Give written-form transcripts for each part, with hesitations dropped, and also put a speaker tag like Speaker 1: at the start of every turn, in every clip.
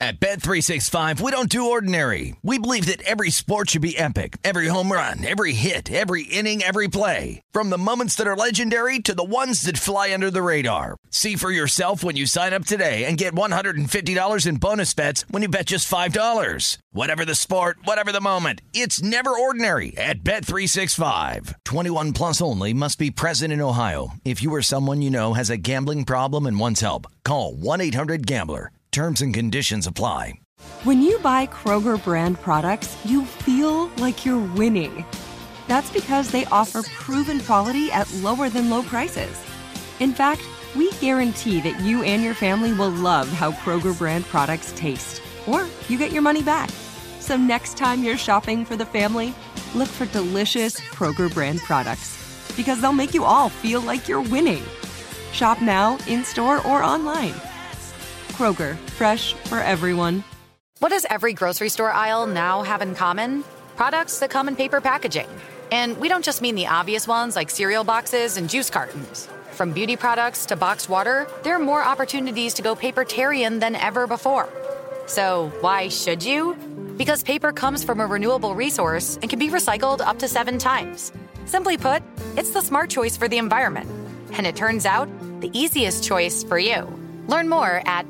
Speaker 1: At Bet365, we don't do ordinary. We believe that every sport should be epic. Every home run, every hit, every inning, every play. From the moments that are legendary to the ones that fly under the radar. See for yourself when you sign up today and get $150 in bonus bets when you bet just $5. Whatever the sport, whatever the moment, it's never ordinary at Bet365. 21 plus only. Must be present in Ohio. If you or someone you know has a gambling problem and wants help, call 1-800-GAMBLER. Terms and conditions apply.
Speaker 2: When you buy Kroger brand products, you feel like you're winning. That's because they offer proven quality at lower than low prices. In fact, we guarantee that you and your family will love how Kroger brand products taste, or you get your money back. So next time you're shopping for the family, look for delicious Kroger brand products, because they'll make you all feel like you're winning. Shop now, in-store, or online. Kroger, fresh for everyone.
Speaker 3: What does every grocery store aisle now have in common? Products that come in paper packaging. And we don't just mean the obvious ones like cereal boxes and juice cartons. From beauty products to boxed water, there are more opportunities to go papertarian than ever before. So why should you? Because paper comes from a renewable resource and can be recycled up to 7 times. Simply put, it's the smart choice for the environment. And it turns out, the easiest choice for you. Learn more at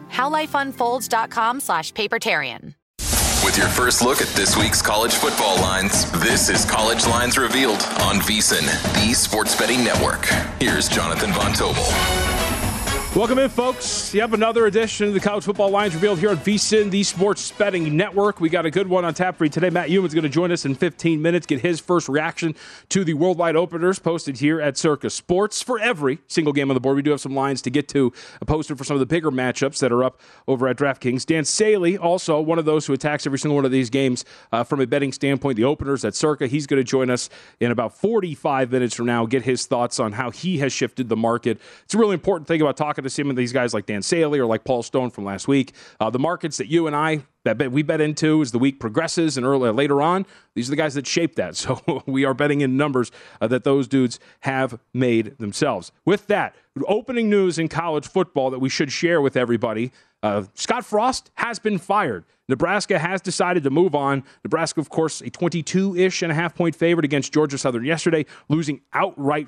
Speaker 3: howlifeunfolds.com/papertarian.
Speaker 4: With your first look at this week's college football lines, this is College Lines Revealed on VSiN, the Sports Betting Network. Here's Jonathan Von Tobel.
Speaker 5: Welcome in, folks. Yep, another edition of the College Football Lines Revealed here on VSiN, the Sports Betting Network. We got a good one on tap for you today. Matt Ewan's going to join us in 15 minutes, get his first reaction to the worldwide openers posted here at Circa Sports. For every single game on the board, we do have some lines to get to, posted for some of the bigger matchups that are up over at DraftKings. Dan Saley, also one of those who attacks every single one of these games from a betting standpoint, the openers at Circa. He's going to join us in about 45 minutes from now, get his thoughts on how he has shifted the market. It's a really important thing about talking to some of these guys like Dan Saley or like Paul Stone from last week. The markets that you and I we bet into as the week progresses and later on, these are the guys that shape that. So we are betting in numbers that those dudes have made themselves. With that, opening news in college football that we should share with everybody. Scott Frost has been fired. Nebraska has decided to move on. Nebraska, of course, a 22-ish.5 point favorite against Georgia Southern yesterday, losing outright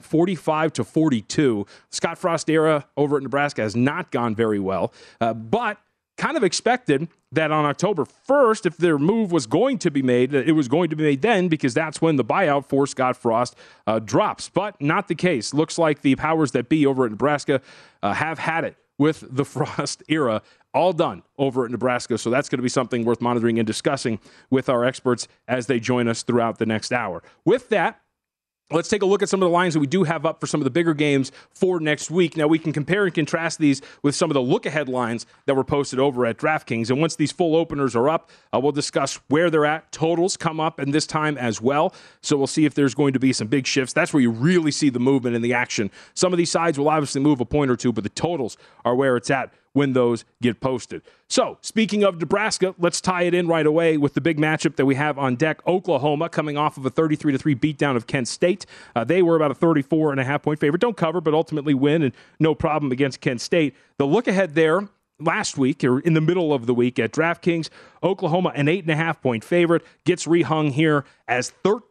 Speaker 5: 45-42. Scott Frost era over at Nebraska has not gone very well, but kind of expected that on October 1st, if their move was going to be made, it was going to be made then, because that's when the buyout for Scott Frost drops. But not the case. Looks like the powers that be over at Nebraska have had it with the Frost era all done over at Nebraska. So that's going to be something worth monitoring and discussing with our experts as they join us throughout the next hour. With that, let's take a look at some of the lines that we do have up for some of the bigger games for next week. Now, we can compare and contrast these with some of the look-ahead lines that were posted over at DraftKings. And once these full openers are up, we'll discuss where they're at. Totals come up in this time as well. So we'll see if there's going to be some big shifts. That's where you really see the movement and the action. Some of these sides will obviously move a point or two, but the totals are where it's at when those get posted. So, speaking of Nebraska, let's tie it in right away with the big matchup that we have on deck. Oklahoma coming off of a 33-3 beatdown of Kent State. They were about a 34.5 point favorite. Don't cover, but ultimately win, and no problem against Kent State. The look ahead there last week, or in the middle of the week at DraftKings, Oklahoma, an 8.5 point favorite, gets rehung here as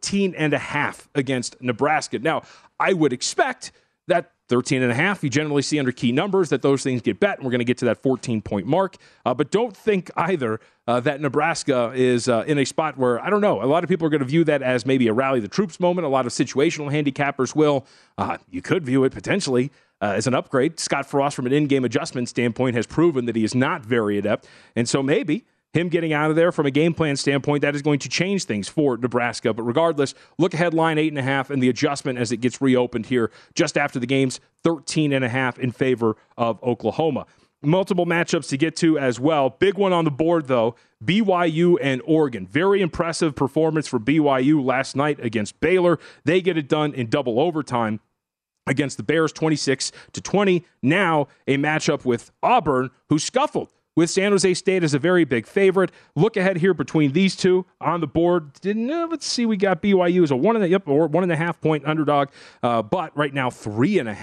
Speaker 5: 13.5 against Nebraska. Now, I would expect that 13.5, you generally see under key numbers that those things get bet, and we're going to get to that 14-point mark. But don't think either that Nebraska is in a spot where, I don't know, a lot of people are going to view that as maybe a rally the troops moment. A lot of situational handicappers will. You could view it potentially as an upgrade. Scott Frost, from an in-game adjustment standpoint, has proven that he is not very adept. And so maybe him getting out of there from a game plan standpoint, that is going to change things for Nebraska. But regardless, look ahead line 8.5 and the adjustment as it gets reopened here just after the game's 13.5 in favor of Oklahoma. Multiple matchups to get to as well. Big one on the board, though, BYU and Oregon. Very impressive performance for BYU last night against Baylor. They get it done in double overtime against the Bears, 26-20. Now a matchup with Auburn, who scuffled with San Jose State as a very big favorite. Look ahead here between these two on the board. Let's see, we got BYU as a 1.5 point underdog, but right now 3.5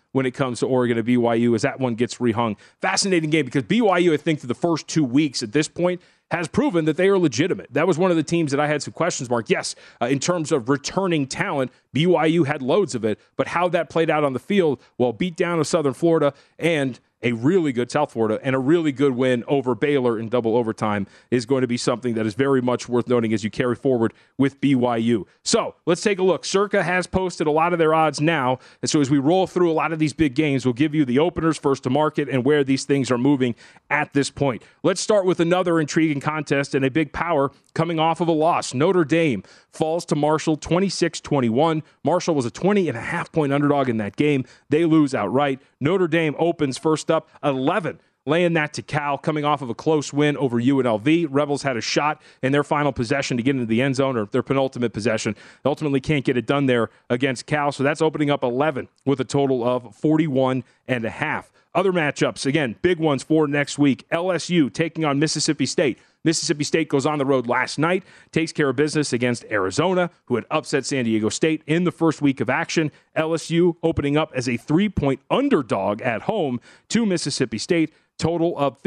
Speaker 5: when it comes to Oregon and BYU as that one gets rehung. Fascinating game because BYU, I think, through the first 2 weeks at this point, has proven that they are legitimate. That was one of the teams that I had some questions mark. Yes, in terms of returning talent, BYU had loads of it, but how that played out on the field, well, beat down to Southern Florida and a really good South Florida and a really good win over Baylor in double overtime is going to be something that is very much worth noting as you carry forward with BYU. So let's take a look. Circa has posted a lot of their odds now. And so as we roll through a lot of these big games, we'll give you the openers first to market and where these things are moving at this point. Let's start with another intriguing contest and a big power coming off of a loss. Notre Dame falls to Marshall 26-21. Marshall was a 20.5-point underdog in that game. They lose outright. Notre Dame opens first up 11, laying that to Cal, coming off of a close win over UNLV. Rebels had a shot in their final possession to get into the end zone, or their penultimate possession. They ultimately can't get it done there against Cal, so that's opening up 11 with a total of 41.5. Other matchups, again, big ones for next week. LSU taking on Mississippi State. Mississippi State goes on the road last night, takes care of business against Arizona, who had upset San Diego State in the first week of action. LSU opening up as a 3-point underdog at home to Mississippi State, total of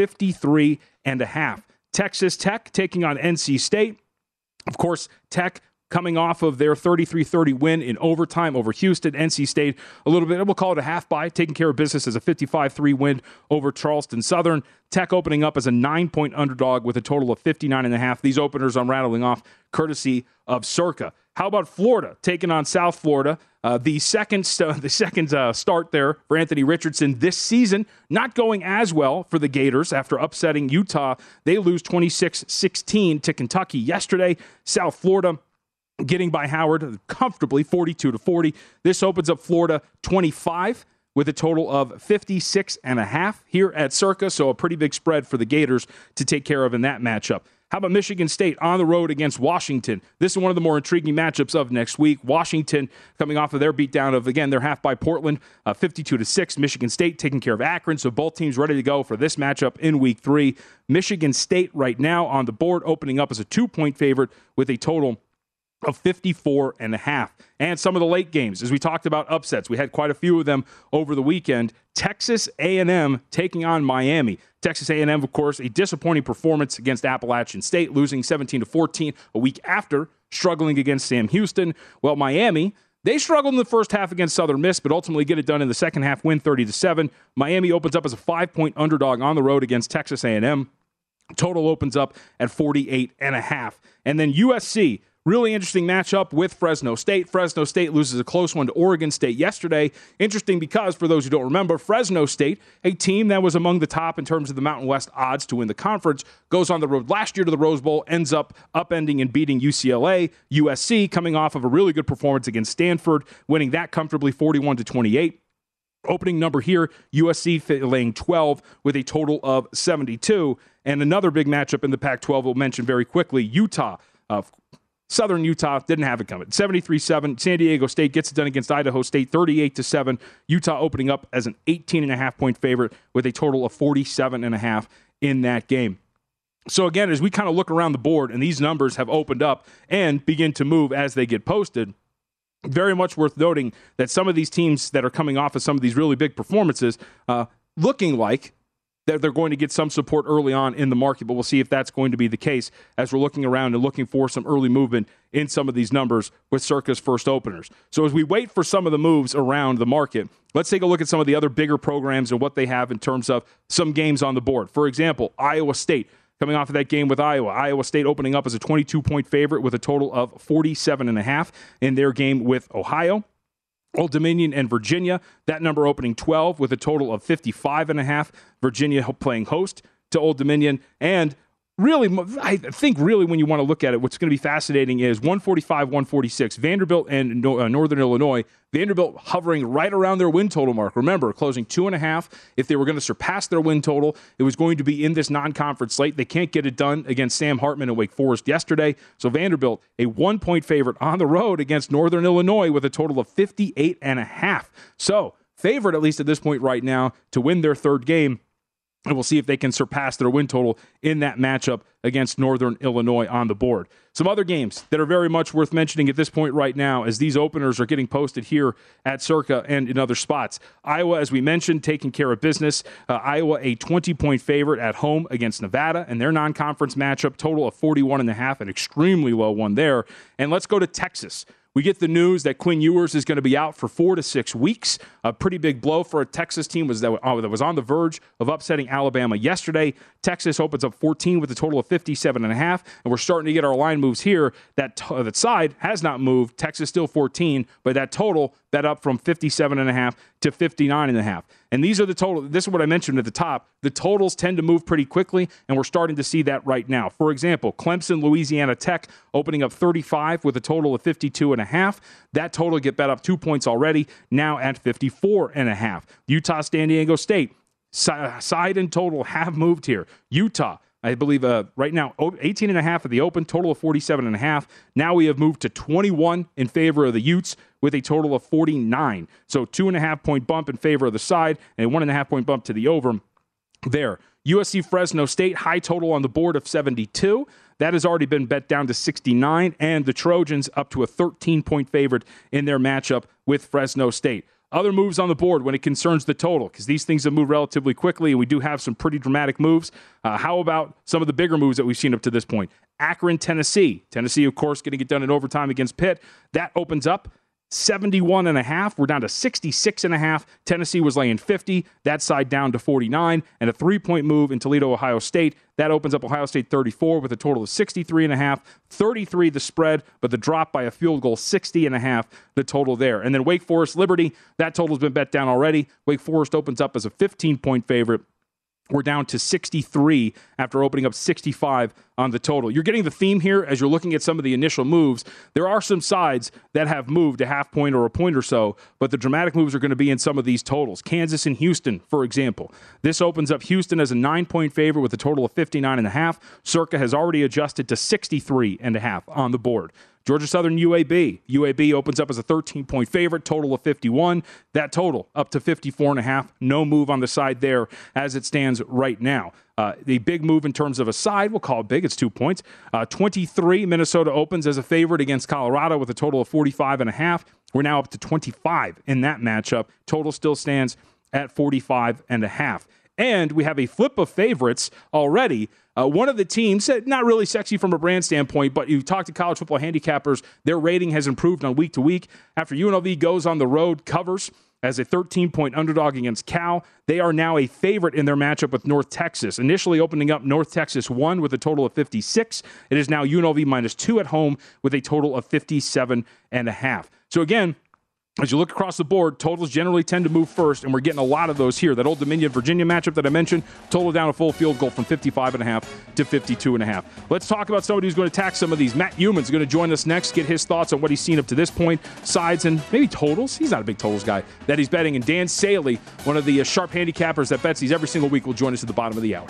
Speaker 5: 53.5. Texas Tech taking on NC State. Of course, Tech coming off of their 33-30 win in overtime over Houston. NC State, a little bit, we'll call it a half bye, taking care of business as a 55-3 win over Charleston Southern. Tech opening up as a 9-point underdog with a total of 59.5. These openers I'm rattling off courtesy of Circa. How about Florida taking on South Florida? The second start there for Anthony Richardson this season, not going as well for the Gators after upsetting Utah. They lose 26-16 to Kentucky yesterday. South Florida getting by Howard comfortably 42-40. This opens up Florida 25 with a total of 56.5 here at Circa. So a pretty big spread for the Gators to take care of in that matchup. How about Michigan State on the road against Washington? This is one of the more intriguing matchups of next week. Washington coming off of their beatdown of, again, their half by Portland, 52-6. Michigan State taking care of Akron. So both teams ready to go for this matchup in week 3. Michigan State right now on the board opening up as a 2-point favorite with a total of 54.5. And some of the late games, as we talked about upsets, we had quite a few of them over the weekend. Texas A&M taking on Miami. Texas A&M, of course, a disappointing performance against Appalachian State, losing 17-14 a week after struggling against Sam Houston. Well, Miami, they struggled in the first half against Southern Miss, but ultimately get it done in the second half, win 30-7. Miami opens up as a 5-point underdog on the road against Texas A&M. Total opens up at 48.5. And then USC, really interesting matchup with Fresno State. Fresno State loses a close one to Oregon State yesterday. Interesting because, for those who don't remember, Fresno State, a team that was among the top in terms of the Mountain West odds to win the conference, goes on the road last year to the Rose Bowl, ends up upending and beating UCLA. USC coming off of a really good performance against Stanford, winning that comfortably 41-28. Opening number here, USC laying 12 with a total of 72. And another big matchup in the Pac-12 we'll mention very quickly, Utah. Southern Utah didn't have it coming. 73-7. San Diego State gets it done against Idaho State, 38-7. Utah opening up as an 18.5-point favorite with a total of 47.5 in that game. So again, as we kind of look around the board and these numbers have opened up and begin to move as they get posted, very much worth noting that some of these teams that are coming off of some of these really big performances looking like that they're going to get some support early on in the market, but we'll see if that's going to be the case as we're looking around and looking for some early movement in some of these numbers with Circa's first openers. So as we wait for some of the moves around the market, let's take a look at some of the other bigger programs and what they have in terms of some games on the board. For example, Iowa State, coming off of that game with Iowa. Iowa State opening up as a 22-point favorite with a total of 47.5 in their game with Ohio. Old Dominion and Virginia, that number opening 12 with a total of 55.5. Virginia playing host to Old Dominion. And really, I think really when you want to look at it, what's going to be fascinating is 145-146. Vanderbilt and Northern Illinois. Vanderbilt hovering right around their win total mark. Remember, closing 2.5. If they were going to surpass their win total, it was going to be in this non-conference slate. They can't get it done against Sam Hartman and Wake Forest yesterday. So Vanderbilt, a 1-point favorite on the road against Northern Illinois with a total of 58.5. So favorite, at least at this point right now, to win their third game And we'll see if they can surpass their win total in that matchup against Northern Illinois on the board. Some other games that are very much worth mentioning at this point right now as these openers are getting posted here at Circa and in other spots. Iowa, as we mentioned, taking care of business. Iowa, a 20-point favorite at home against Nevada, and their non-conference matchup, total of 41.5, an extremely low one there. And let's go to Texas. We get the news that Quinn Ewers is going to be out for 4 to 6 weeks. A pretty big blow for a Texas team that was on the verge of upsetting Alabama yesterday. Texas opens up 14 with a total of 57.5, and we're starting to get our line moves here. That side has not moved. Texas still 14, but that total bet up from 57.5 to 59.5. And these are the total. This is what I mentioned at the top. The totals tend to move pretty quickly, and we're starting to see that right now. For example, Clemson, Louisiana Tech opening up 35 with a total of 52.5. That total get bet up 2 points already, now at 54.5. Utah, San Diego State, side and total have moved here. Utah, I believe right now 18.5 at the open, total of 47.5. Now we have moved to 21 in favor of the Utes with a total of 49. So 2.5 point bump in favor of the side and a 1.5 point bump to the over there. USC Fresno State, high total on the board of 72. That has already been bet down to 69, and the Trojans up to a 13-point favorite in their matchup with Fresno State. Other moves on the board when it concerns the total, because these things have moved relatively quickly, and we do have some pretty dramatic moves. How about some of the bigger moves that we've seen up to this point? Akron, Tennessee. Tennessee, of course, getting it done in overtime against Pitt. That opens up 71.5. We're down to 66.5. Tennessee was laying 50. That side down to 49. And a 3-point move in Toledo, Ohio State. That opens up Ohio State 34 with a total of 63.5. 33 the spread, but the drop by a field goal, 60.5 the total there. And then Wake Forest, Liberty. That total's been bet down already. Wake Forest opens up as a 15-point favorite. We're down to 63 after opening up 65 on the total. You're getting the theme here as you're looking at some of the initial moves. There are some sides that have moved a half point or a point or so, but the dramatic moves are going to be in some of these totals. Kansas and Houston, for example. This opens up Houston as a 9-point favorite with a total of 59.5. Circa has already adjusted to 63.5 on the board. Georgia Southern UAB. UAB opens up as a 13-point favorite, total of 51. That total up to 54.5. No move on the side there as it stands right now. The big move in terms of a side, we'll call it big, it's 2 points. 23, Minnesota opens as a favorite against Colorado with a total of 45.5. We're now up to 25 in that matchup. Total still stands at 45.5. And we have a flip of favorites already. One of the teams, not really sexy from a brand standpoint, but you talk to college football handicappers, their rating has improved on week to week. After UNLV goes on the road, covers as a 13-point underdog against Cal, they are now a favorite in their matchup with North Texas. Initially opening up, North Texas won with a total of 56. It is now UNLV -2 at home with a total of 57.5. So again, as you look across the board, totals generally tend to move first, and we're getting a lot of those here. That Old Dominion-Virginia matchup that I mentioned, total down a full field goal from 55.5 to 52.5. Let's talk about somebody who's going to attack some of these. Matt Youmans is going to join us next, get his thoughts on what he's seen up to this point, sides and maybe totals. He's not a big totals guy that he's betting. And Dan Saley, one of the sharp handicappers that bets these every single week, will join us at the bottom of the hour.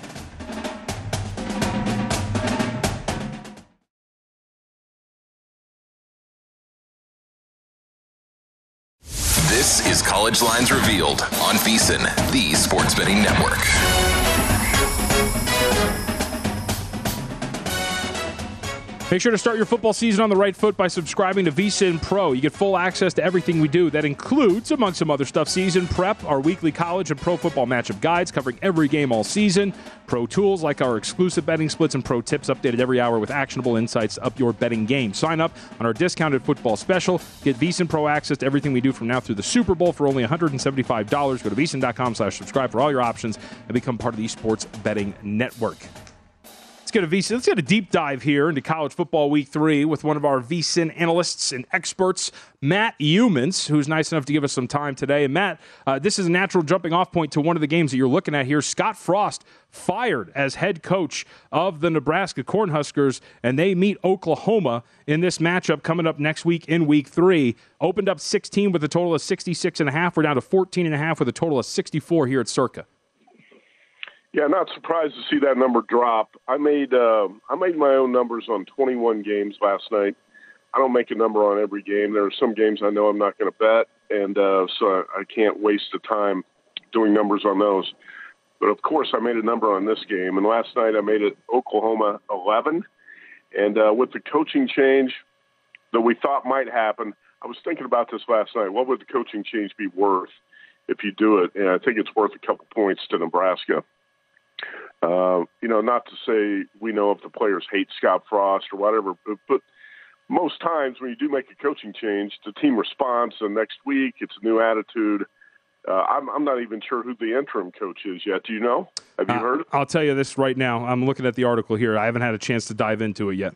Speaker 4: This is College Lines Revealed on VSiN, the Sports Betting Network.
Speaker 5: Make sure to start your football season on the right foot by subscribing to VSiN Pro. You get full access to everything we do. That includes, among some other stuff, Season Prep, our weekly college and pro football matchup guides covering every game all season, pro tools like our exclusive betting splits and pro tips updated every hour with actionable insights to up your betting game. Sign up on our discounted football special. Get VSiN Pro access to everything we do from now through the Super Bowl for only $175. Go to VSiN.com/subscribe for all your options and become part of the Sports Betting Network. Let's get a deep dive here into college football week 3 with one of our VSiN analysts and experts, Matt Youmans, who's nice enough to give us some time today. And Matt, this is a natural jumping off point to one of the games that you're looking at here. Scott Frost fired as head coach of the Nebraska Cornhuskers, and they meet Oklahoma in this matchup coming up next week in week 3. Opened up 16 with a total of 66.5. We're down to 14.5 with a total of 64 here at Circa.
Speaker 6: Yeah, not surprised to see that number drop. I made my own numbers on 21 games last night. I don't make a number on every game. There are some games I know I'm not going to bet, and so I can't waste the time doing numbers on those. But, of course, I made a number on this game. And last night I made it Oklahoma 11. And with the coaching change that we thought might happen, I was thinking about this last night. What would the coaching change be worth if you do it? And I think it's worth a couple points to Nebraska. Not to say we know if the players hate Scott Frost or whatever, but most times when you do make a coaching change, the team responds, and next week it's a new attitude. I'm not even sure who the interim coach is yet. Do you know? Have you heard?
Speaker 5: I'll tell you this right now. I'm looking at the article here. I haven't had a chance to dive into it yet.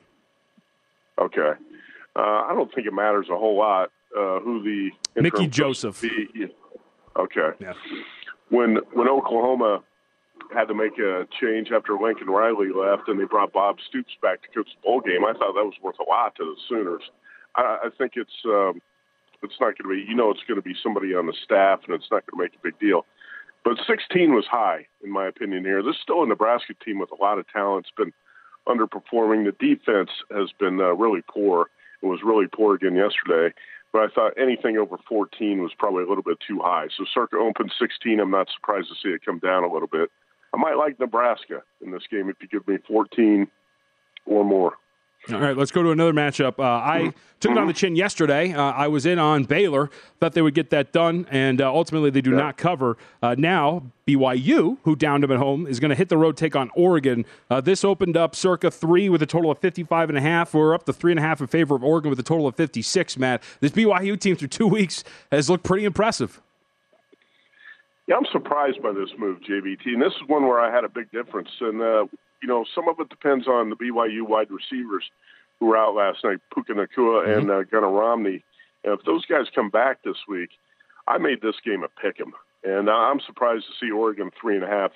Speaker 6: Okay. I don't think it matters a whole lot who the interim
Speaker 5: Mickey Joseph.
Speaker 6: Be. Okay.
Speaker 5: Yeah.
Speaker 6: When Oklahoma had to make a change after Lincoln Riley left and they brought Bob Stoops back to coach the bowl game, I thought that was worth a lot to the Sooners. I think it's not going to be, it's going to be somebody on the staff, and it's not going to make a big deal. But 16 was high, in my opinion, here. This is still a Nebraska team with a lot of talent. It's been underperforming. The defense has been really poor. It was really poor again yesterday. But I thought anything over 14 was probably a little bit too high. So Circa opened 16. I'm not surprised to see it come down a little bit. I might like Nebraska in this game if you give me 14 or more.
Speaker 5: All right, let's go to another matchup. I took it on the chin yesterday. I was in on Baylor, thought they would get that done, and ultimately they do not cover. Now, BYU, who downed them at home, is going to hit the road, take on Oregon. This opened up circa 3 with a total of 55.5. We're up to 3.5 in favor of Oregon with a total of 56, Matt. This BYU team through 2 weeks has looked pretty impressive.
Speaker 6: Yeah, I'm surprised by this move, JVT. And this is one where I had a big difference. And, some of it depends on the BYU wide receivers who were out last night, Puka Nacua and Gunnar Romney. And if those guys come back this week, I made this game a pick'em. And I'm surprised to see Oregon 3.5.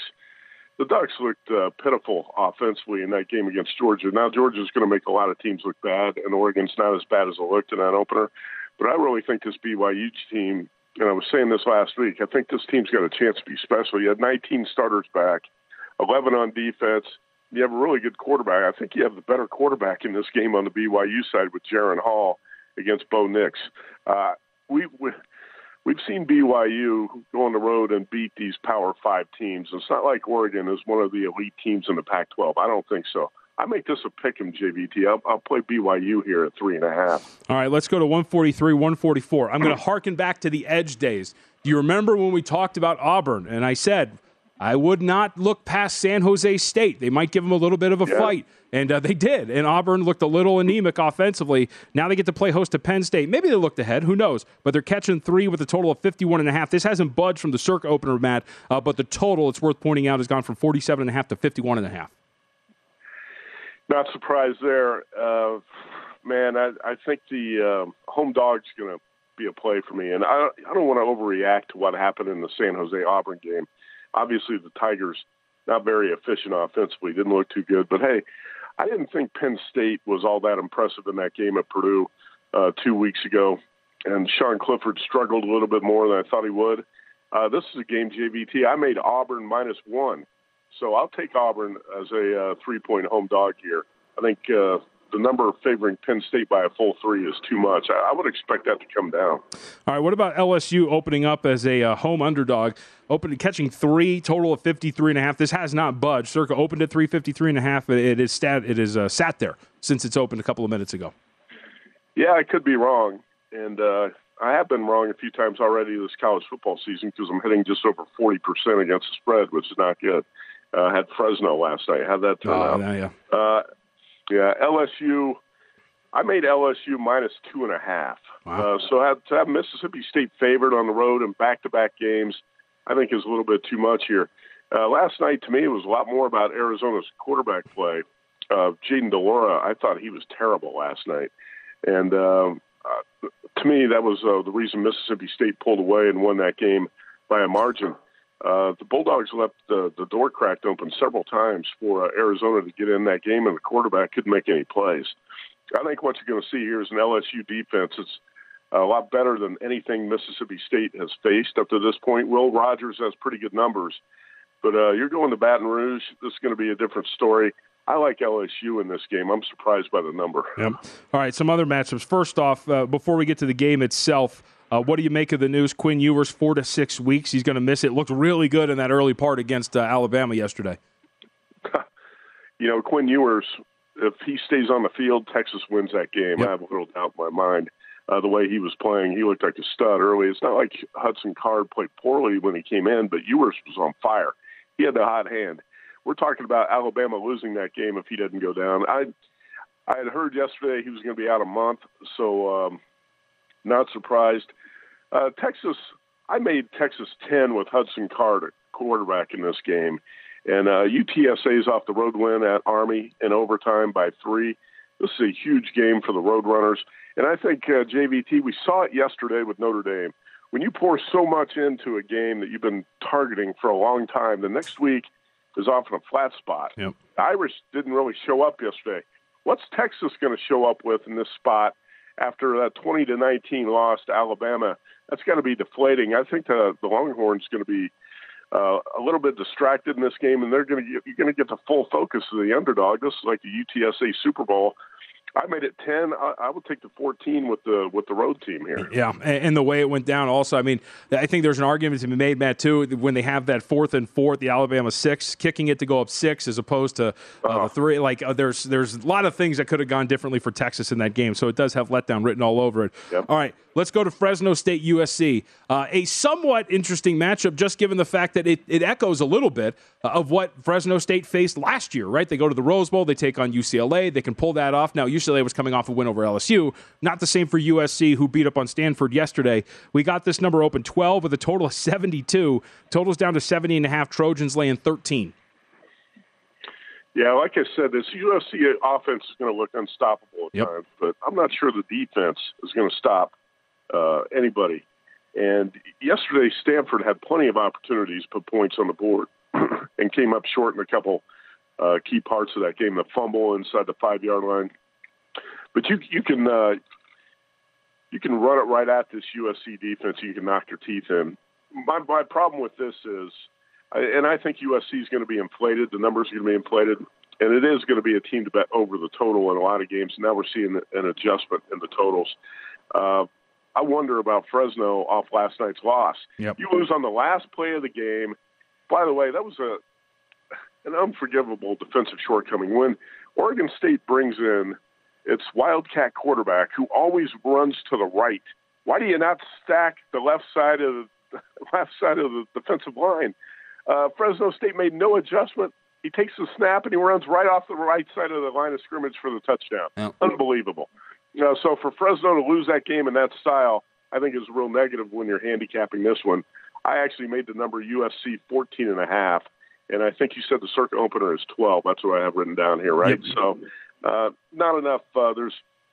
Speaker 6: The Ducks looked pitiful offensively in that game against Georgia. Now Georgia's going to make a lot of teams look bad, and Oregon's not as bad as it looked in that opener. But I really think this BYU team, and I was saying this last week, I think this team's got a chance to be special. You had 19 starters back, 11 on defense. You have a really good quarterback. I think you have the better quarterback in this game on the BYU side with Jaron Hall against Bo Nix. We've seen BYU go on the road and beat these Power 5 teams. It's not like Oregon is one of the elite teams in the Pac-12. I don't think so. I make this a pick'em, JVT. I'll play BYU here at 3.5.
Speaker 5: All right, let's go to 143, 144. I'm going to hearken back to the Edge days. Do you remember when we talked about Auburn? And I said I would not look past San Jose State. They might give them a little bit of a fight. And they did. And Auburn looked a little anemic offensively. Now they get to play host to Penn State. Maybe they looked ahead. Who knows? But they're catching 3 with a total of 51.5. This hasn't budged from the Circa opener, Matt. But the total, it's worth pointing out, has gone from 47.5 to 51.5.
Speaker 6: Not surprised there. I think the home dog's going to be a play for me. And I don't want to overreact to what happened in the San Jose Auburn game. Obviously, the Tigers, not very efficient offensively, didn't look too good. But, hey, I didn't think Penn State was all that impressive in that game at Purdue 2 weeks ago. And Sean Clifford struggled a little bit more than I thought he would. This is a game, JVT. I made Auburn -1. So I'll take Auburn as a 3-point home dog here. I think the number favoring Penn State by a full 3 is too much. I would expect that to come down.
Speaker 5: All right, what about LSU opening up as a home underdog, catching 3, total of 53.5? This has not budged. Circa opened at 53.5. It is sat there since it's opened a couple of minutes ago.
Speaker 6: Yeah, I could be wrong, and I have been wrong a few times already this college football season because I'm hitting just over 40% against the spread, which is not good. Had Fresno last night. How'd that turn out? LSU. I made LSU -2.5.
Speaker 5: Wow.
Speaker 6: So to have Mississippi State favored on the road in back-to-back games, I think is a little bit too much here. Last night, to me, it was a lot more about Arizona's quarterback play. Jaden DeLora, I thought he was terrible last night. And to me, that was the reason Mississippi State pulled away and won that game by a margin. The Bulldogs left the door cracked open several times for Arizona to get in that game, and the quarterback couldn't make any plays. I think what you're going to see here is an LSU defense that's a lot better than anything Mississippi State has faced up to this point. Will Rogers has pretty good numbers, but you're going to Baton Rouge. This is going to be a different story. I like LSU in this game. I'm surprised by the number.
Speaker 5: Yep. All right, some other matchups. First off, before we get to the game itself, What do you make of the news? Quinn Ewers, 4 to 6 weeks. He's going to miss it. Looked really good in that early part against Alabama yesterday.
Speaker 6: Quinn Ewers, if he stays on the field, Texas wins that game.
Speaker 5: Yep.
Speaker 6: I have a little doubt in my mind. The way he was playing, he looked like a stud early. It's not like Hudson Card played poorly when he came in, but Ewers was on fire. He had the hot hand. We're talking about Alabama losing that game if he doesn't go down. I had heard yesterday he was going to be out a month, so not surprised. Texas, I made Texas 10 with Hudson Card at quarterback in this game. And UTSA's off the road win at Army in overtime by 3. This is a huge game for the Roadrunners. And I think, JVT, we saw it yesterday with Notre Dame. When you pour so much into a game that you've been targeting for a long time, the next week is often a flat spot.
Speaker 5: Yep.
Speaker 6: The Irish didn't really show up yesterday. What's Texas going to show up with in this spot after that 20-19 loss to Alabama? That's got to be deflating. I think the Longhorns going to be a little bit distracted in this game, and you're going to get the full focus of the underdog. This is like the UTSA Super Bowl. I made it 10. I would take the 14 with the road team here.
Speaker 5: Yeah, and the way it went down also, I mean, I think there's an argument to be made, Matt, too, when they have that 4th and 4, the Alabama 6, kicking it to go up 6 as opposed to the 3. Like, there's a lot of things that could have gone differently for Texas in that game, so it does have letdown written all over it.
Speaker 6: Yep.
Speaker 5: All right, let's go to Fresno State USC. A somewhat interesting matchup, just given the fact that it echoes a little bit of what Fresno State faced last year, right? They go to the Rose Bowl, they take on UCLA, they can pull that off. Now, UCLA was coming off a win over LSU. Not the same for USC, who beat up on Stanford yesterday. We got this number open 12 with a total of 72. Total's down to 70.5. Trojans laying 13.
Speaker 6: Yeah, like I said, this USC offense is going to look unstoppable at times, but I'm not sure the defense is going to stop anybody. And yesterday, Stanford had plenty of opportunities to put points on the board and came up short in a couple key parts of that game. The fumble inside the 5-yard line. But you can run it right at this USC defense. You can knock your teeth in. My problem with this is, and I think USC is going to be inflated. The numbers are going to be inflated, and it is going to be a team to bet over the total in a lot of games. Now we're seeing an adjustment in the totals. I wonder about Fresno off last night's loss.
Speaker 5: Yep.
Speaker 6: You lose on the last play of the game. By the way, that was an unforgivable defensive shortcoming. When Oregon State brings in its Wildcat quarterback who always runs to the right, why do you not stack the left side of the defensive line? Fresno State made no adjustment. He takes the snap and he runs right off the right side of the line of scrimmage for the touchdown.
Speaker 5: Yep.
Speaker 6: Unbelievable. So for Fresno to lose that game in that style, I think is a real negative when you're handicapping this one. I actually made the number USC 14.5, and I think you said the circuit opener is 12. That's what I have written down here, right?
Speaker 5: Yep.
Speaker 6: So not enough. There's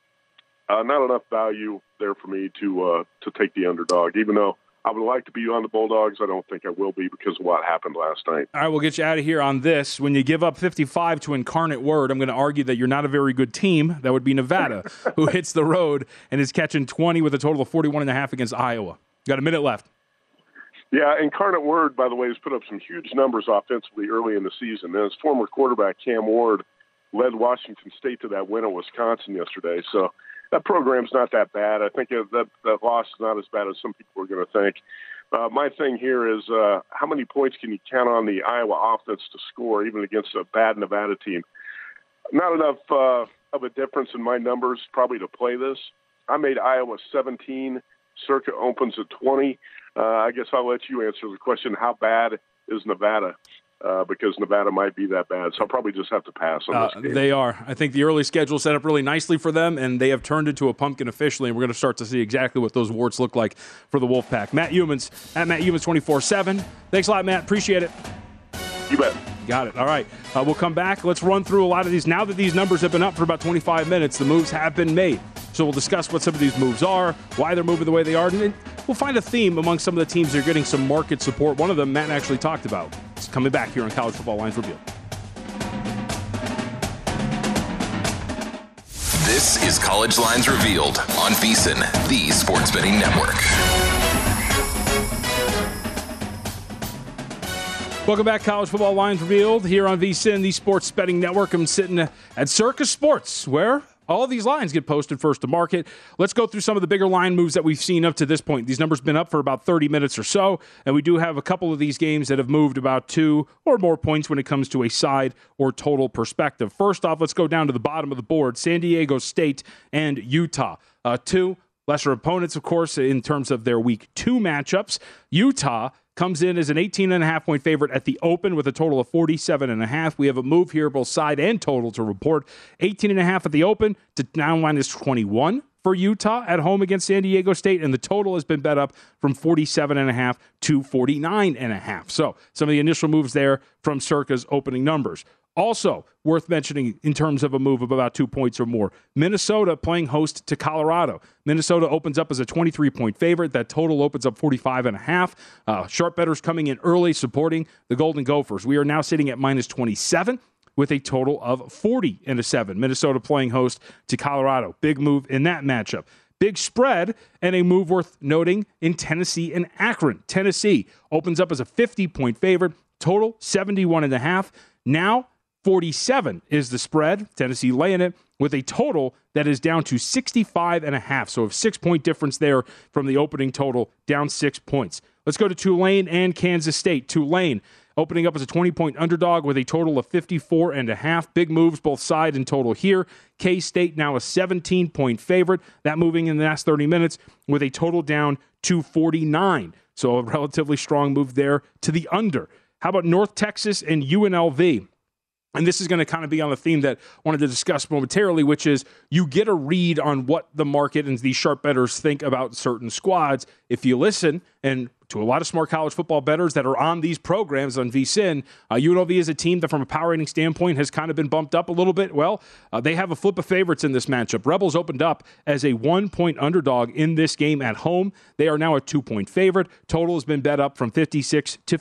Speaker 6: not enough value there for me to take the underdog, even though I would like to be on the Bulldogs. I don't think I will be because of what happened last night.
Speaker 5: All right, we'll get you out of here on this. When you give up 55 to Incarnate Word, I'm going to argue that you're not a very good team. That would be Nevada, who hits the road and is catching 20 with a total of 41.5 against Iowa. Got a minute left.
Speaker 6: Yeah, Incarnate Word, by the way, has put up some huge numbers offensively early in the season. And his former quarterback, Cam Ward, led Washington State to that win at Wisconsin yesterday. So that program's not that bad. I think that loss is not as bad as some people are going to think. My thing here is how many points can you count on the Iowa offense to score, even against a bad Nevada team? Not enough of a difference in my numbers probably to play this. I made Iowa 17. Circuit opens at 20. I guess I'll let you answer the question, how bad is Nevada? Because Nevada might be that bad. So I'll probably just have to pass on this game.
Speaker 5: They are. I think the early schedule set up really nicely for them, and they have turned into a pumpkin officially, and we're going to start to see exactly what those warts look like for the Wolfpack. Matt Youmans, at Matt Youmans 24/7. Thanks a lot, Matt. Appreciate it.
Speaker 6: You bet.
Speaker 5: Got it. All right. We'll come back. Let's run through a lot of these. Now that these numbers have been up for about 25 minutes, the moves have been made. So we'll discuss what some of these moves are, why they're moving the way they are, and we'll find a theme among some of the teams that are getting some market support. One of them Matt actually talked about. It's coming back here on College Football Lines Revealed.
Speaker 4: This is College Lines Revealed on VSiN, the Sports Betting Network.
Speaker 5: Welcome back, College Football Lines Revealed, here on VSiN, the Sports Betting Network. I'm sitting at Circus Sports, where All of these lines get posted first to market. Let's go through some of the bigger line moves that we've seen up to this point. These numbers have been up for about 30 minutes or so, and we do have a couple of these games that have moved about 2 or more points when it comes to a side or total perspective. First off, let's go down to the bottom of the board. San Diego State and Utah. 2 lesser opponents, of course, in terms of their Week 2 matchups. Utah comes in as an 18.5-point favorite at the open with a total of 47.5. We have a move here, both side and total, to report. 18.5 at the open to now minus 21 for Utah at home against San Diego State, and the total has been bet up from 47.5 to 49.5. So some of the initial moves there from Circa's opening numbers. Also worth mentioning in terms of a move of about 2 points or more, Minnesota playing host to Colorado. Minnesota opens up as a 23-point favorite. That total opens up 45.5. Sharp bettors coming in early supporting the Golden Gophers. We are now sitting at minus 27 with a total of 40.7. Minnesota playing host to Colorado. Big move in that matchup. Big spread and a move worth noting in Tennessee and Akron. Tennessee opens up as a 50-point favorite. Total 71.5. Now 47 is the spread. Tennessee laying it with a total that is down to 65.5. So a 6-point difference there from the opening total, down 6 points. Let's go to Tulane and Kansas State. Tulane opening up as a 20-point underdog with a total of 54.5. Big moves both side and total here. K-State now a 17-point favorite. That moving in the last 30 minutes with a total down to 49. So a relatively strong move there to the under. How about North Texas and UNLV? And this is going to kind of be on the theme that I wanted to discuss momentarily, which is you get a read on what the market and these sharp bettors think about certain squads. If you listen and to a lot of smart college football bettors that are on these programs on VSiN, UNLV is a team that from a power rating standpoint has kind of been bumped up a little bit. Well, they have a flip of favorites in this matchup. Rebels opened up as a 1-point underdog in this game at home. They are now a 2-point favorite. Total has been bet up from 56 to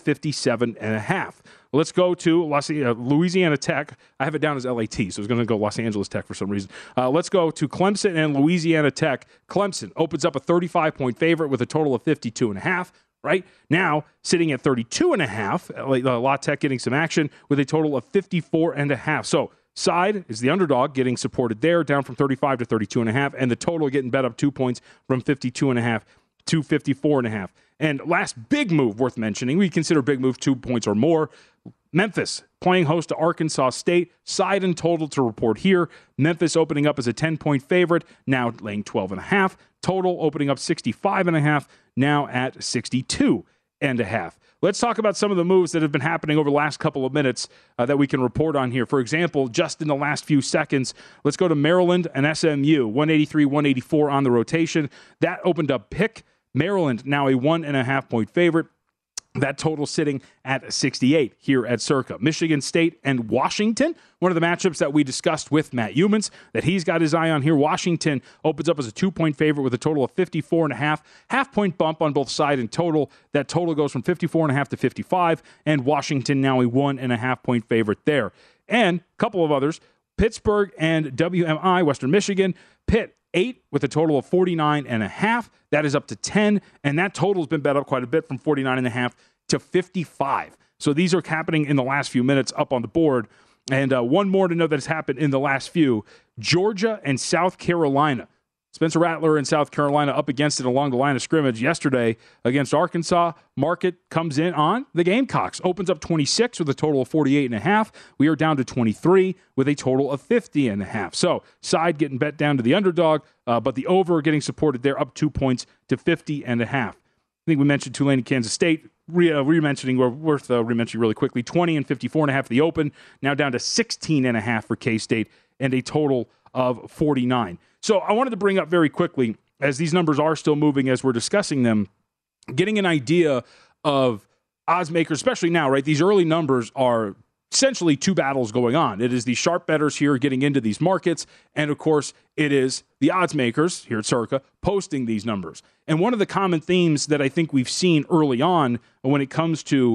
Speaker 5: 57.5. Let's go to Louisiana Tech. I have it down as LAT, so I was going to go Los Angeles Tech for some reason. Let's go to Clemson and Louisiana Tech. Clemson opens up a 35-point favorite with a total of 52.5. Right now, sitting at 32.5. La Tech getting some action with a total of 54.5. So side is the underdog getting supported there, down from 35 to 32.5, and the total getting bet up 2 points from 52.5 to 54.5. And last big move worth mentioning, we consider big move 2 points or more. Memphis playing host to Arkansas State. Side and total to report here. Memphis opening up as a 10-point favorite, now laying 12.5. Total opening up 65.5, now at 62.5. Let's talk about some of the moves that have been happening over the last couple of minutes that we can report on here. For example, just in the last few seconds, let's go to Maryland and SMU. 183, 184 on the rotation. That opened up pick. Maryland now a 1.5-point favorite. That total sitting at 68 here at Circa. Michigan State and Washington, one of the matchups that we discussed with Matt Humans that he's got his eye on here. Washington opens up as a 2-point favorite with a total of 54.5. Half-point bump on both side and total. That total goes from 54.5 to 55, and Washington now a 1.5-point favorite there. And a couple of others, Pittsburgh and WMI, Western Michigan. Pitt 8 with a total of 49.5. That is up to 10, and that total has been bet up quite a bit from 49.5 to 55. So these are happening in the last few minutes up on the board. And one more to know that has happened in the last few. Georgia and South Carolina. Spencer Rattler in South Carolina up against it along the line of scrimmage yesterday against Arkansas. Market comes in on the Gamecocks. Opens up 26 with a total of 48.5. We are down to 23 with a total of 50.5. So side getting bet down to the underdog, but the over getting supported there up 2 points to 50.5. I think we mentioned Tulane and Kansas State. Worth rementioning really quickly. 20 and 54.5 at the open. Now down to 16.5 for K-State and a total of 49. So I wanted to bring up very quickly, as these numbers are still moving as we're discussing them, getting an idea of odds makers, especially now, right? These early numbers are essentially two battles going on. It is the sharp bettors here getting into these markets, and of course, it is the odds makers here at Circa posting these numbers. And one of the common themes that I think we've seen early on when it comes to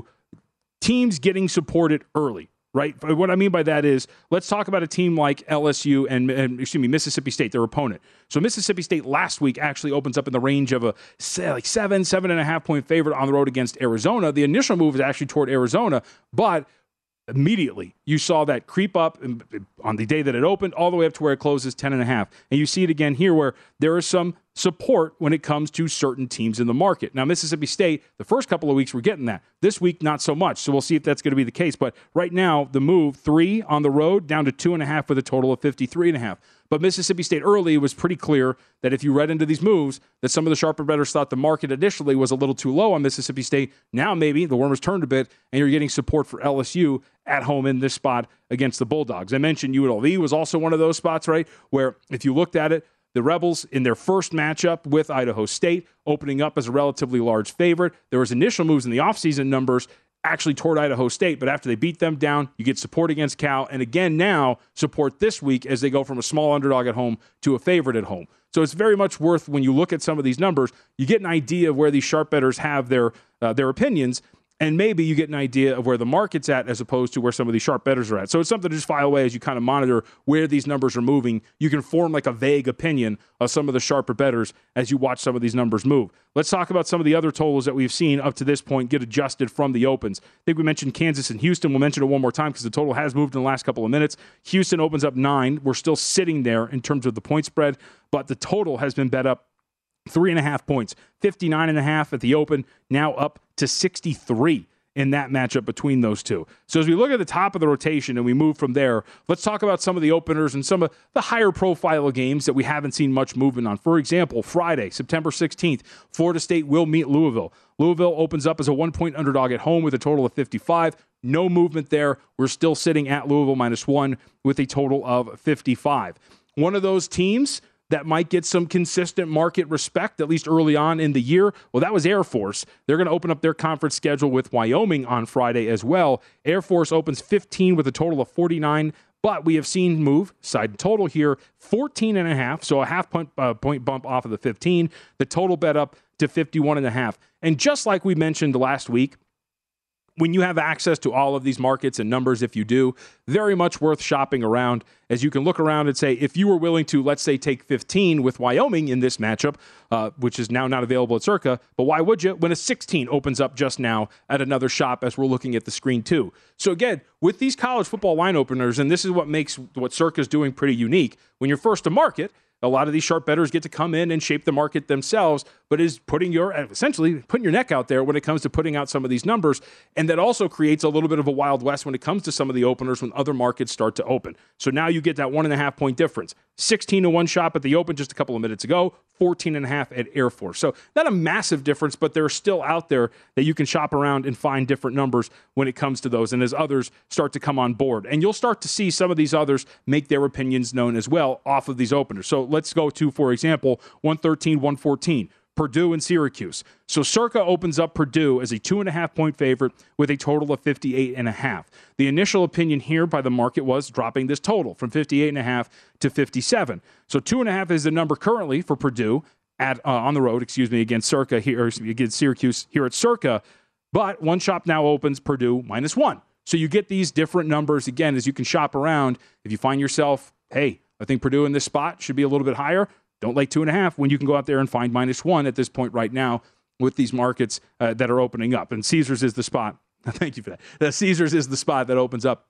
Speaker 5: teams getting supported early, right? What I mean by that is, let's talk about a team like LSU and Mississippi State, their opponent. So Mississippi State last week actually opens up in the range of a 7.5 point favorite on the road against Arizona. The initial move is actually toward Arizona, but immediately you saw that creep up on the day that it opened all the way up to where it closes 10.5. And you see it again here where there is some support when it comes to certain teams in the market. Now, Mississippi State, the first couple of weeks we're getting that. This week, not so much. So we'll see if that's going to be the case. But right now, the move, 3 on the road, down to 2.5 with a total of 53.5. But Mississippi State early was pretty clear that if you read into these moves, that some of the sharper bettors thought the market initially was a little too low on Mississippi State. Now maybe the worm has turned a bit, and you're getting support for LSU at home in this spot against the Bulldogs. I mentioned UNLV was also one of those spots, right, where if you looked at it, the Rebels in their first matchup with Idaho State opening up as a relatively large favorite. There was initial moves in the offseason numbers actually toward Idaho State, but after they beat them down, you get support against Cal, and again now support this week as they go from a small underdog at home to a favorite at home. So it's very much worth, when you look at some of these numbers, you get an idea of where these sharp bettors have their opinions, and maybe you get an idea of where the market's at as opposed to where some of these sharp bettors are at. So it's something to just file away as you kind of monitor where these numbers are moving. You can form like a vague opinion of some of the sharper bettors as you watch some of these numbers move. Let's talk about some of the other totals that we've seen up to this point get adjusted from the opens. I think we mentioned Kansas and Houston. We'll mention it one more time because the total has moved in the last couple of minutes. Houston opens up 9. We're still sitting there in terms of the point spread, but the total has been bet up 3.5 points, 59.5 at the open, now up to 63 in that matchup between those two. So as we look at the top of the rotation and we move from there, let's talk about some of the openers and some of the higher profile games that we haven't seen much movement on. For example, Friday, September 16th, Florida State will meet Louisville. Louisville opens up as a 1-point underdog at home with a total of 55. No movement there. We're still sitting at Louisville -1 with a total of 55. One of those teams that might get some consistent market respect, at least early on in the year, well, that was Air Force. They're going to open up their conference schedule with Wyoming on Friday as well. Air Force opens 15 with a total of 49, but we have seen move, side total here, 14.5, so a half point bump off of the 15. The total bet up to 51.5. And just like we mentioned last week, when you have access to all of these markets and numbers, if you do, very much worth shopping around, as you can look around and say, if you were willing to, let's say, take 15 with Wyoming in this matchup, which is now not available at Circa, but why would you when a 16 opens up just now at another shop as we're looking at the screen too? So again, with these college football line openers, and this is what makes what Circa is doing pretty unique, when you're first to market, a lot of these sharp bettors get to come in and shape the market themselves, but is essentially putting your neck out there when it comes to putting out some of these numbers. And that also creates a little bit of a Wild West when it comes to some of the openers when other markets start to open. So now you get that 1.5 point difference. 16-1 shop at the open just a couple of minutes ago, 14.5 at Air Force. So not a massive difference, but they're still out there that you can shop around and find different numbers when it comes to those. And as others start to come on board, and you'll start to see some of these others make their opinions known as well off of these openers. So let's go to, for example, 113, 114. Purdue and Syracuse. So Circa opens up Purdue as a 2.5 point favorite with a total of 58.5. The initial opinion here by the market was dropping this total from 58.5 to 57. So 2.5 is the number currently for Purdue at on the road, against Circa here, or against Syracuse here at Circa. But one shop now opens Purdue -1. So you get these different numbers again as you can shop around. If you find yourself, hey, I think Purdue in this spot should be a little bit higher, don't like 2.5 when you can go out there and find -1 at this point right now with these markets that are opening up. And Caesars is the spot. Thank you for that. Caesars is the spot that opens up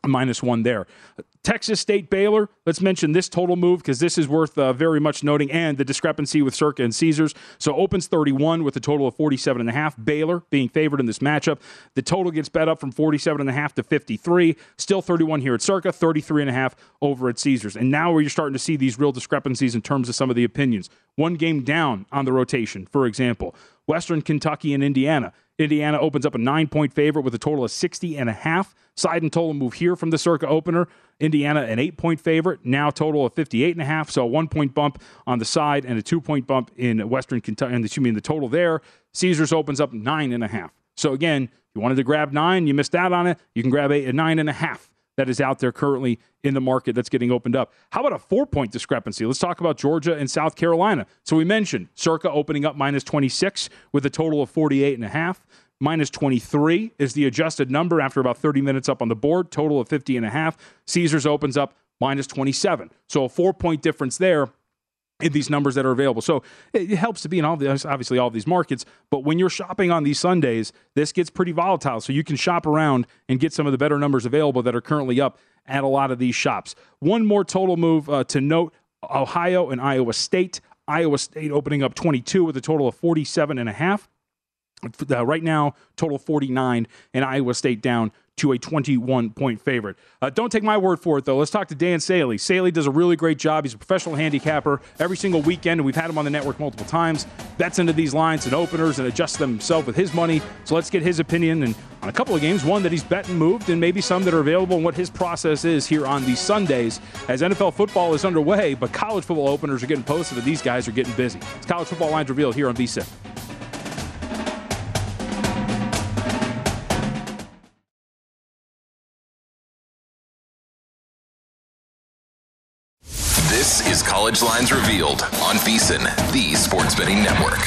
Speaker 5: -1 there. Texas State Baylor, let's mention this total move because this is worth very much noting, and the discrepancy with Circa and Caesars. So opens 31 with a total of 47.5. Baylor being favored in this matchup. The total gets bet up from 47.5 to 53. Still 31 here at Circa, 33.5 over at Caesars. And now where you're starting to see these real discrepancies in terms of some of the opinions. One game down on the rotation, for example. Western Kentucky and Indiana. Indiana opens up a 9-point favorite with a total of 60.5. Side and total move here from the Circa opener. Indiana, an 8-point favorite, now total of 58.5. So a 1-point bump on the side and a 2-point bump in Western Kentucky. And the total there. Caesars opens up 9.5. So again, if you wanted to grab 9, you missed out on it. You can grab a 9.5. That is out there currently in the market that's getting opened up. How about a 4-point discrepancy? Let's talk about Georgia and South Carolina. So we mentioned Circa opening up -26 with a total of 48.5. -23 is the adjusted number after about 30 minutes up on the board, total of 50.5. Caesars opens up -27. So a 4-point difference there. in these numbers that are available. So it helps to be in obviously all of these markets, but when you're shopping on these Sundays, this gets pretty volatile. So you can shop around and get some of the better numbers available that are currently up at a lot of these shops. One more total move to note, Ohio and Iowa State. Iowa State opening up 22 with a total of 47.5. Right now, total 49, and Iowa State down to a 21-point favorite. Don't take my word for it, though. Let's talk to Dan Saley. Saley does a really great job. He's a professional handicapper every single weekend, and we've had him on the network multiple times. Bets into these lines and openers and adjusts them himself with his money. So let's get his opinion and on a couple of games, one that he's bet and moved, and maybe some that are available, and what his process is here on these Sundays as NFL football is underway, but college football openers are getting posted, and these guys are getting busy. It's College Football Lines Revealed here on VSiN.
Speaker 4: This is College Lines Revealed on VSiN, the Sports Betting Network.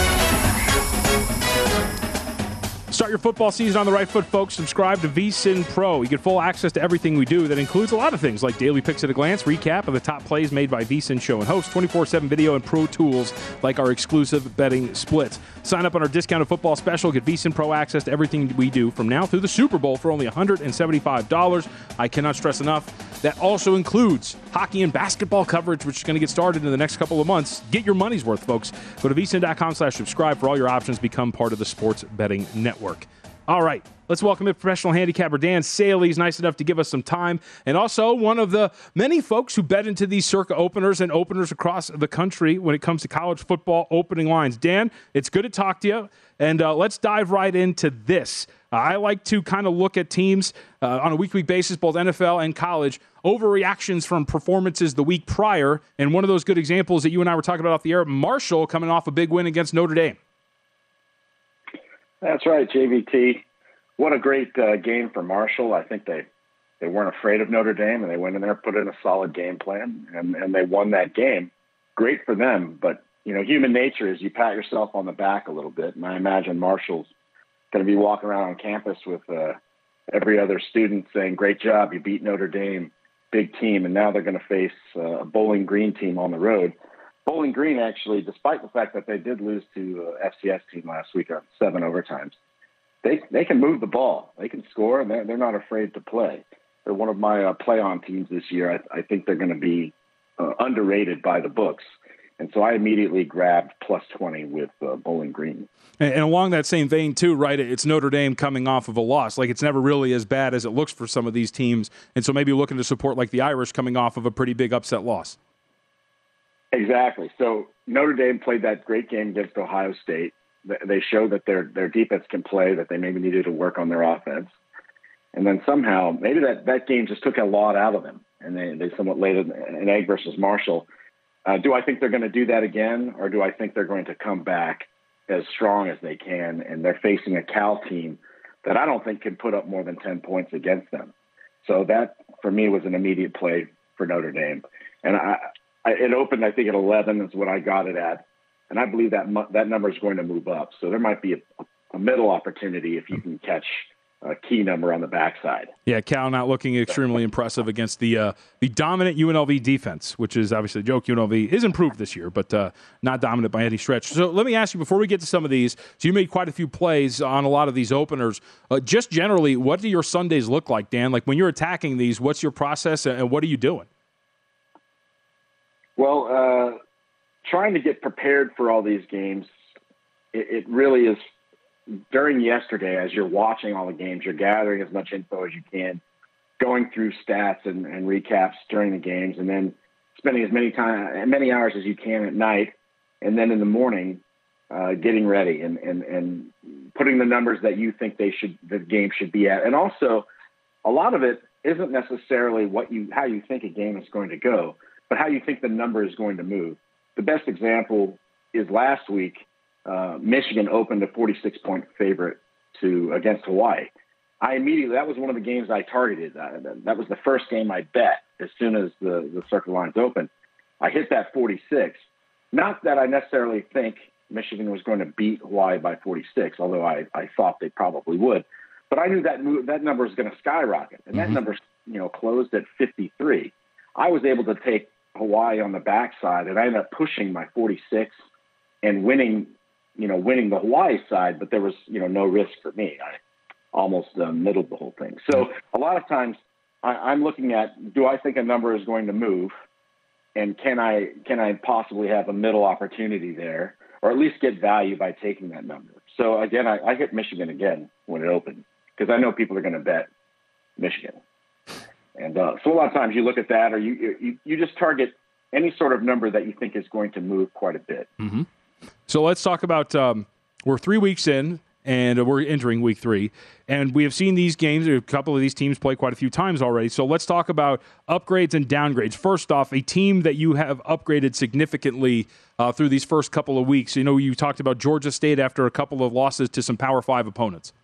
Speaker 5: Start your football season on the right foot, folks. Subscribe to VSiN Pro. You get full access to everything we do. That includes a lot of things like daily picks at a glance, recap of the top plays made by VSiN show and host, 24/7 video, and pro tools like our exclusive betting splits. Sign up on our discounted football special. Get VSiN Pro access to everything we do from now through the Super Bowl for only $175. I cannot stress enough. That also includes hockey and basketball coverage, which is going to get started in the next couple of months. Get your money's worth, folks. Go to vsin.com/subscribe for all your options. Become part of the Sports Betting Network. All right, let's welcome in professional handicapper Dan Saley. He's nice enough to give us some time. And also one of the many folks who bet into these circa openers and openers across the country when it comes to college football opening lines. Dan, it's good to talk to you. And let's dive right into this. I like to kind of look at teams on a week-to-week basis, both NFL and college, overreactions from performances the week prior. And one of those good examples that you and I were talking about off the air, Marshall coming off a big win against Notre Dame.
Speaker 7: That's right, JVT. What a great game for Marshall. I think they weren't afraid of Notre Dame, and they went in there, put in a solid game plan, and they won that game. Great for them, but human nature is you pat yourself on the back a little bit, and I imagine Marshall's going to be walking around on campus with every other student saying, great job, you beat Notre Dame, big team, and now they're going to face a Bowling Green team on the road. Bowling Green, actually, despite the fact that they did lose to FCS team last week on 7 overtimes, they can move the ball. They can score, and they're not afraid to play. They're one of my play-on teams this year. I think they're going to be underrated by the books. And so I immediately grabbed plus 20 with Bowling Green.
Speaker 5: And along that same vein, too, right, it's Notre Dame coming off of a loss. Like, it's never really as bad as it looks for some of these teams. And so maybe looking to support, like, the Irish coming off of a pretty big upset loss.
Speaker 7: Exactly. So Notre Dame played that great game against Ohio State. They showed that their defense can play, that they maybe needed to work on their offense. And then somehow, maybe that game just took a lot out of them, and they somewhat laid an egg versus Marshall. Do I think they're going to do that again, or do I think they're going to come back as strong as they can, and they're facing a Cal team that I don't think can put up more than 10 points against them? So that, for me, was an immediate play for Notre Dame. And it opened, I think, at 11 is what I got it at. And I believe that number is going to move up. So there might be a middle opportunity if you can catch a key number on the backside.
Speaker 5: Yeah, Cal not looking extremely impressive against the dominant UNLV defense, which is obviously a joke. UNLV is improved this year, but not dominant by any stretch. So let me ask you, before we get to some of these, so you made quite a few plays on a lot of these openers. Just generally, what do your Sundays look like, Dan? Like, when you're attacking these, what's your process and what are you doing?
Speaker 7: Well, trying to get prepared for all these games, it really is. During yesterday, as you're watching all the games, you're gathering as much info as you can, going through stats and recaps during the games, and then spending as many hours as you can at night, and then in the morning, getting ready and putting the numbers that you think the game should be at. And also, a lot of it isn't necessarily how you think a game is going to go, but how you think the number is going to move. The best example is last week. Michigan opened a 46-point favorite against Hawaii. That was one of the games I targeted. That was the first game I bet as soon as the circle lines opened. I hit that 46. Not that I necessarily think Michigan was going to beat Hawaii by 46, although I thought they probably would. But I knew that number was going to skyrocket, and that number closed at 53. I was able to take Hawaii on the backside, and I ended up pushing my 46 and winning the Hawaii side, but there was, no risk for me. I almost middled the whole thing. So a lot of times I'm looking at, do I think a number is going to move? And can I possibly have a middle opportunity there, or at least get value by taking that number? So again, I hit Michigan again when it opened, because I know people are going to bet Michigan. And so a lot of times you look at that, or you just target any sort of number that you think is going to move quite a bit.
Speaker 5: Mm-hmm. So let's talk about, we're 3 weeks in, and we're entering week 3, and we have seen these games, a couple of these teams play quite a few times already. So let's talk about upgrades and downgrades. First off, a team that you have upgraded significantly through these first couple of weeks. You talked about Georgia State after a couple of losses to some Power 5 opponents.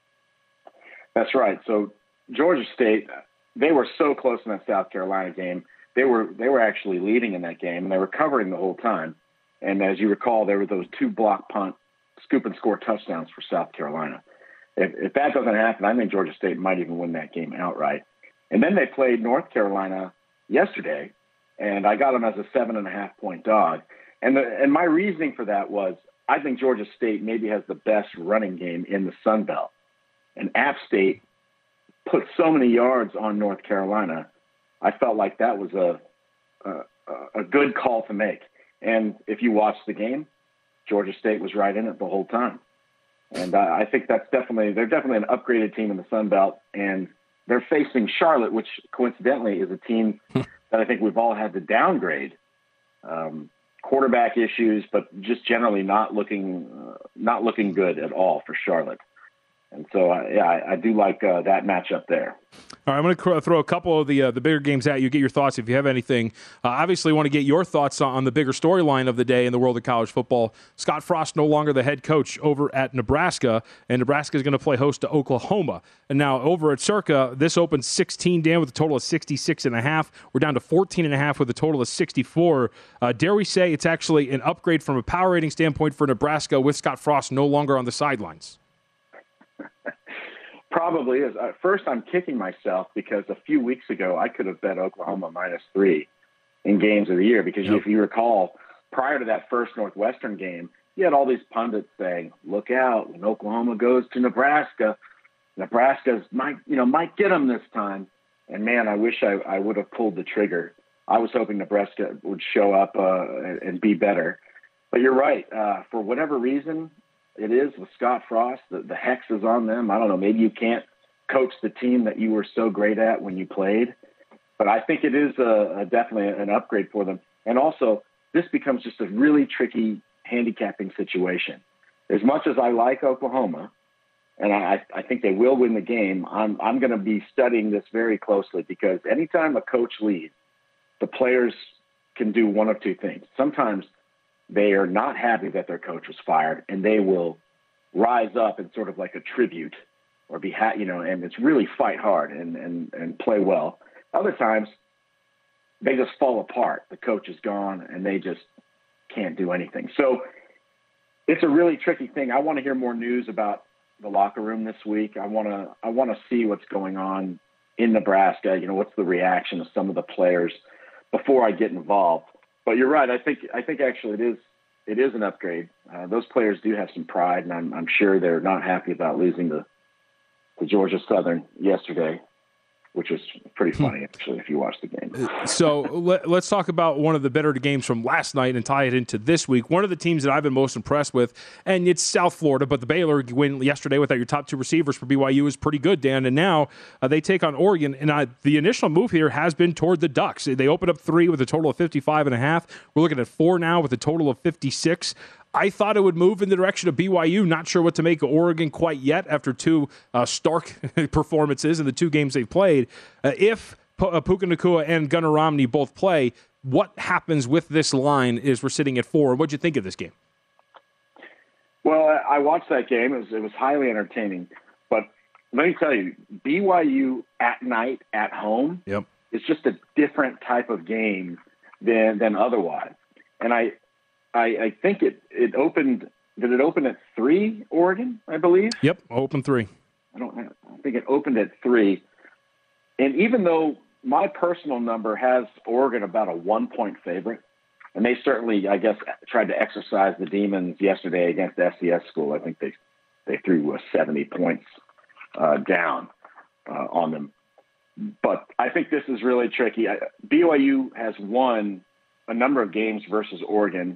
Speaker 7: That's right. So Georgia State, they were so close in that South Carolina game. They were actually leading in that game, and they were covering the whole time. And as you recall, there were those 2 block punt, scoop and score touchdowns for South Carolina. If that doesn't happen, I think Georgia State might even win that game outright. And then they played North Carolina yesterday, and I got them as a 7.5-point dog. And my reasoning for that was, I think Georgia State maybe has the best running game in the Sun Belt. And App State put so many yards on North Carolina, I felt like that was a good call to make. And if you watch the game, Georgia State was right in it the whole time. And I think they're definitely an upgraded team in the Sun Belt. And they're facing Charlotte, which coincidentally is a team that I think we've all had to downgrade. Quarterback issues, but just generally not looking good at all for Charlotte. And so, I do like that matchup there.
Speaker 5: All right, I'm going to throw a couple of the bigger games at you, get your thoughts if you have anything. Obviously, want to get your thoughts on the bigger storyline of the day in the world of college football. Scott Frost no longer the head coach over at Nebraska, and Nebraska is going to play host to Oklahoma. And now over at Circa, this opens 16 down with a total of 66.5. We're down to 14.5 with a total of 64. Dare we say it's actually an upgrade from a power rating standpoint for Nebraska with Scott Frost no longer on the sidelines?
Speaker 7: Probably is. First, I'm kicking myself because a few weeks ago I could have bet Oklahoma -3 in games of the year, because if you recall, prior to that first Northwestern game, you had all these pundits saying, "Look out, when Oklahoma goes to Nebraska, Nebraska's might get them this time." And man, I wish I would have pulled the trigger. I was hoping Nebraska would show up and be better. But you're right. For whatever reason, it is with Scott Frost. The hex is on them. I don't know. Maybe you can't coach the team that you were so great at when you played. But I think it is definitely an upgrade for them. And also, this becomes just a really tricky handicapping situation. As much as I like Oklahoma, and I think they will win the game, I'm going to be studying this very closely, because anytime a coach leaves, the players can do one of two things. Sometimes they are not happy that their coach was fired, and they will rise up in sort of like a tribute, or be and it's really fight hard and play well. Other times, they just fall apart. The coach is gone, and they just can't do anything. So it's a really tricky thing. I want to hear more news about the locker room this week. I want to see what's going on in Nebraska. What's the reaction of some of the players before I get involved. But you're right. I think actually it is an upgrade. Those players do have some pride, and I'm sure they're not happy about losing to Georgia Southern yesterday, which was pretty funny, actually, if you watch the game.
Speaker 5: So let's talk about one of the better games from last night and tie it into this week. One of the teams that I've been most impressed with, and it's South Florida, but the Baylor win yesterday without your top 2 receivers for BYU is pretty good, Dan. And now they take on Oregon, and the initial move here has been toward the Ducks. They opened up 3 with a total of 55.5. We're looking at 4 now with a total of 56. I thought it would move in the direction of BYU. Not sure what to make of Oregon quite yet after 2 stark performances in the 2 games they've played. If Puka Nacua and Gunnar Romney both play, what happens with this line is we're sitting at 4. What'd you think of this game?
Speaker 7: Well, I watched that game. It was highly entertaining. But let me tell you, BYU at night at home is just a different type of game than otherwise. And I think it opened. Did it open at 3, Oregon, I believe?
Speaker 5: Yep, open 3.
Speaker 7: I think it opened at 3. And even though my personal number has Oregon about a 1-point favorite. And they certainly, I guess, tried to exercise the demons yesterday against the SCS school. I think they threw 70 points down on them. But I think this is really tricky. BYU has won a number of games versus Oregon.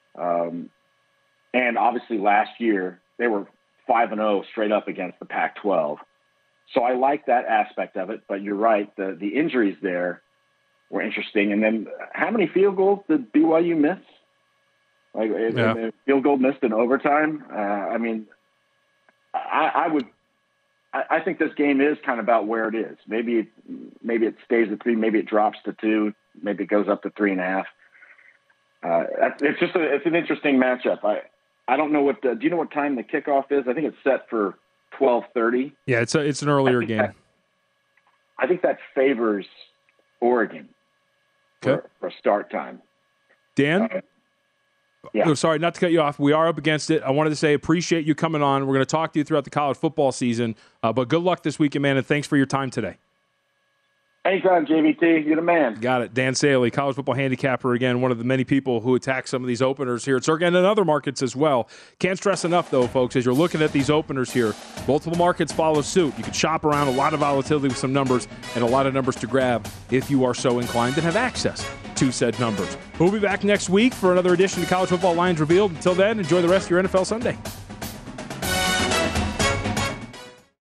Speaker 7: And obviously last year they were 5-0 straight up against the Pac-12. So I like that aspect of it. But you're right, the injuries there were interesting. And then how many field goals did BYU miss? Field goal missed in overtime. I think this game is kind of about where it is. Maybe it stays at 3, maybe it drops to 2, maybe it goes up to 3.5. It's an interesting matchup. I don't know do you know what time the kickoff is? I think it's set for 12:30.
Speaker 5: Yeah, it's an earlier game.
Speaker 7: I think that favors Oregon for start time.
Speaker 5: Dan?
Speaker 7: Yeah.
Speaker 5: Oh, sorry, not to cut you off. We are up against it. I wanted to say appreciate you coming on. We're going to talk to you throughout the college football season. But good luck this weekend, man, and thanks for your time today.
Speaker 7: Anytime, JVT. You're the man.
Speaker 5: Got it. Dan Saley, college football handicapper, again, one of the many people who attack some of these openers here at Circa and in other markets as well. Can't stress enough, though, folks, as you're looking at these openers here, multiple markets follow suit. You can shop around, a lot of volatility with some numbers and a lot of numbers to grab if you are so inclined and have access to said numbers. We'll be back next week for another edition of College Football Lines Revealed. Until then, enjoy the rest of your NFL Sunday.